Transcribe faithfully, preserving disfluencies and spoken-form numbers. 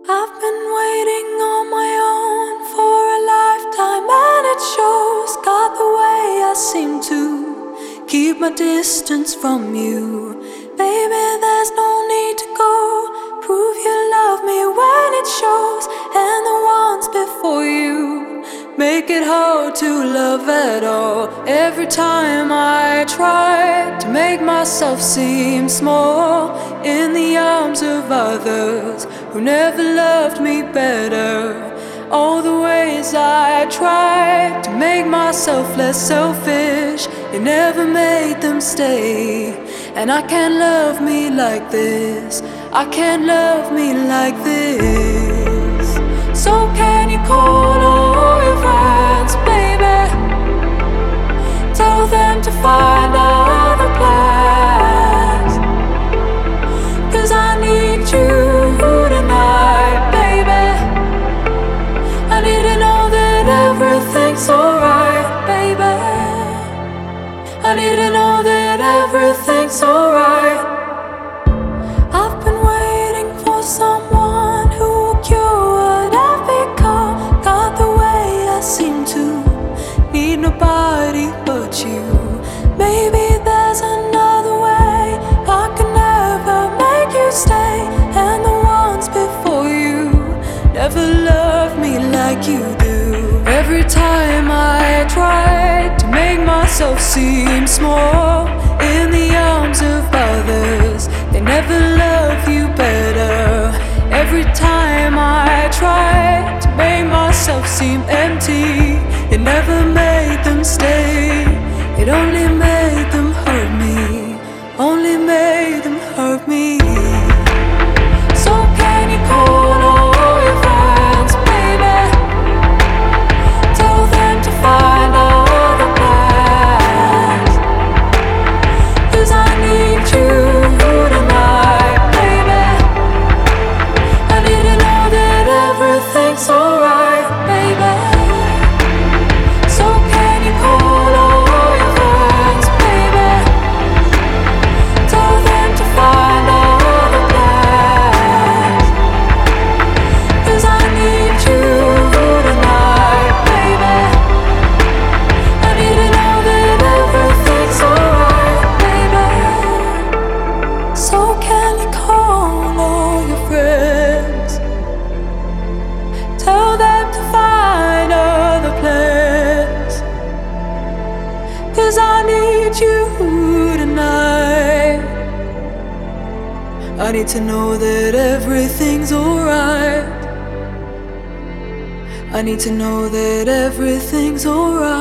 I've been waiting on my own for a lifetime, and it shows. Got the way I seem to keep my distance from you. Baby, there's no need to go. Prove you love me when it shows. And the ones before you make it hard to love at all. Every time I try to make myself seem small in the arms of others who never loved me better. All the ways I tried to make myself less selfish, it never made them stay. And I can't love me like this, I can't love me like this. So can you call all your friends, baby? Tell them to find other plans, 'cause I need you tonight, baby. I need to know that everything's alright, baby. I need to know that everything's alright. I've been waiting for someone who will cure what I've become. Got the way I seem to need nobody but you. Maybe there's another way I can never make you stay. And the ones before you never loved me like you do. Every time I try to make myself seem small in the arms of others, they never love you better. Every time I try to make myself seem empty, it never made them stay. It only made them hurt me, only made them hurt me. So can you call all your friends, baby? Tell them to find other plans, 'cause I need you tonight, baby. I need to know that everything's alright, baby. So can you call all your friends, baby? Tell them to find other plans, 'cause I need you tonight, baby. I need to know that everything's alright, baby. So can you call all your friends? Tell them to find other plans, 'cause I need you tonight. I need to know that everything's alright. I need to know that everything's alright.